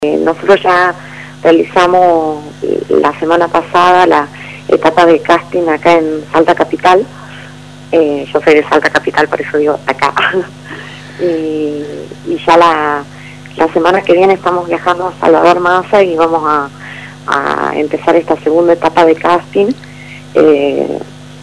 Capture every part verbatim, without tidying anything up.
Eh, nosotros ya realizamos la semana pasada la etapa de casting acá en Salta Capital. Eh, yo soy de Salta Capital, por eso digo acá. y, y ya la, la semana que viene estamos viajando a Salvador Massa y vamos a, a empezar esta segunda etapa de casting. Eh,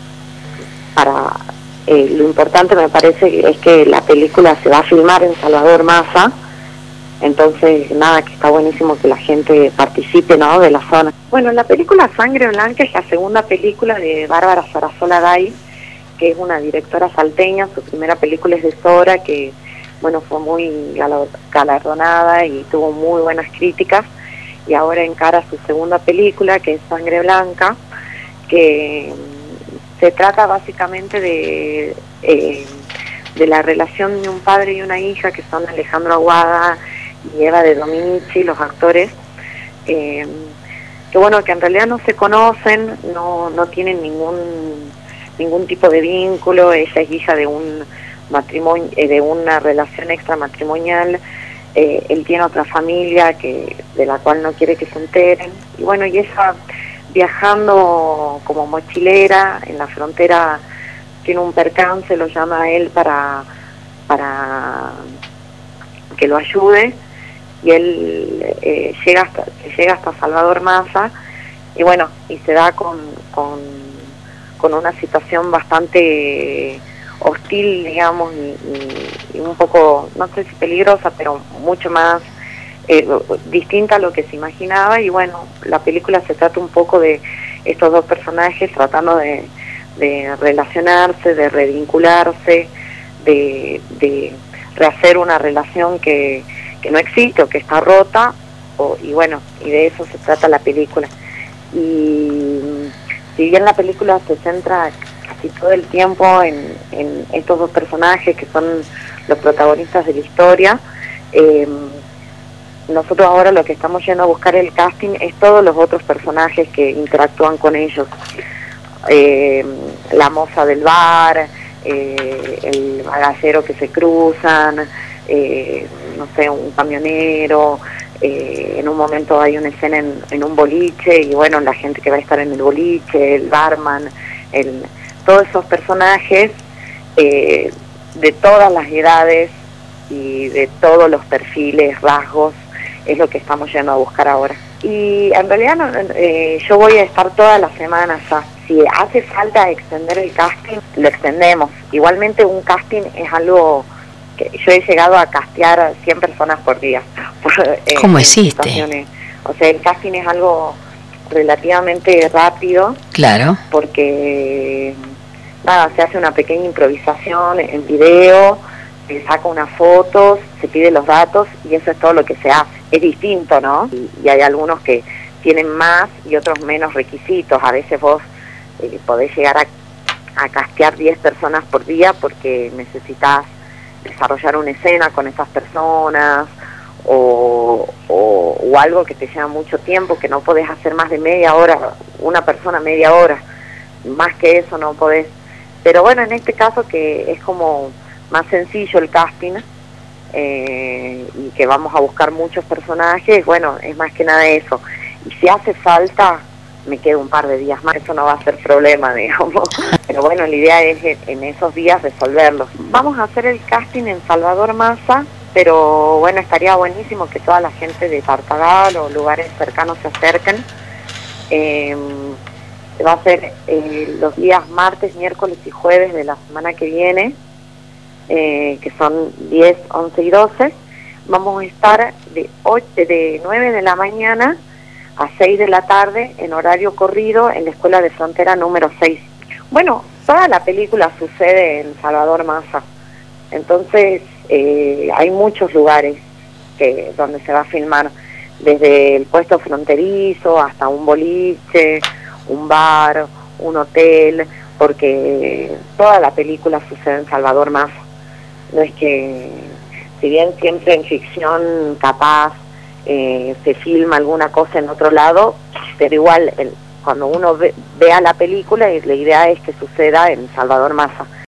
para eh, lo importante me parece es que la película se va a filmar en Salvador Massa. Entonces, nada, que está buenísimo que la gente participe, ¿no?, de la zona. Bueno, la película Sangre Blanca es la segunda película de Bárbara Sarasola Day, que es una directora salteña. Su primera película es de Sora, que, bueno, fue muy galardonada y tuvo muy buenas críticas. Y ahora encara su segunda película, que es Sangre Blanca, que se trata básicamente de, eh, de la relación de un padre y una hija, que son Alejandro Aguada y Eva de Dominici, los actores, eh, que bueno, que en realidad no se conocen, no, no tienen ningún ningún tipo de vínculo. Ella es hija de un matrimonio, eh, de una relación extramatrimonial, eh, él tiene otra familia que de la cual no quiere que se enteren, y bueno, y ella viajando como mochilera en la frontera tiene un percance, lo llama a él para, para que lo ayude, y él eh, llega hasta llega hasta Salvador Massa, y bueno, y se da con, con, con una situación bastante hostil, digamos, y, y, y un poco, no sé si peligrosa, pero mucho más eh, distinta a lo que se imaginaba. Y bueno, la película se trata un poco de estos dos personajes tratando de, de relacionarse, de revincularse, de, de rehacer una relación que que no existe o que está rota, o, y bueno, y de eso se trata la película. Y si bien la película se centra casi todo el tiempo en, en estos dos personajes que son los protagonistas de la historia, eh, nosotros ahora lo que estamos yendo a buscar el casting es todos los otros personajes que interactúan con ellos. Eh, la moza del bar, eh, el bagallero que se cruzan, eh, no sé, un camionero, eh, en un momento hay una escena en, en un boliche, y bueno, la gente que va a estar en el boliche, el barman, el, todos esos personajes eh, de todas las edades y de todos los perfiles, rasgos, es lo que estamos yendo a buscar ahora. Y en realidad no, eh, yo voy a estar toda la semana ya. Si hace falta extender el casting, lo extendemos. Igualmente un casting es algo que yo he llegado a castear cien personas por día. Por, eh, ¿Cómo existe? O sea, el casting es algo relativamente rápido. Claro. Porque, nada, se hace una pequeña improvisación en video, se saca unas fotos, se pide los datos y eso es todo lo que se hace. Es distinto, ¿no? Y, y hay algunos que tienen más y otros menos requisitos. A veces vos eh, podés llegar a, a castear diez personas por día porque necesitas desarrollar una escena con esas personas, o, o, o algo que te lleva mucho tiempo, que no podés hacer más de media hora, una persona media hora, más que eso no podés. Pero bueno, en este caso que es como más sencillo el casting, eh, y que vamos a buscar muchos personajes, bueno, es más que nada eso. Y si hace falta, me quedo un par de días más, eso no va a ser problema, digamos. Pero bueno, la idea es en esos días resolverlos. Vamos a hacer el casting en Salvador Massa, pero bueno, estaría buenísimo que toda la gente de Tartagal o lugares cercanos se acerquen. Eh, se va a hacer eh, los días martes, miércoles y jueves de la semana que viene, eh, que son diez, once y doce. Vamos a estar de, ocho, de nueve de la mañana a seis de la tarde en horario corrido en la Escuela de Frontera número seis. Bueno, toda la película sucede en Salvador Massa, entonces eh, hay muchos lugares que donde se va a filmar, desde el puesto fronterizo hasta un boliche, un bar, un hotel, porque toda la película sucede en Salvador Massa. No es que, si bien siempre en ficción capaz Eh, se filma alguna cosa en otro lado, pero igual el, cuando uno ve, vea la película, la idea es que suceda en Salvador Massa.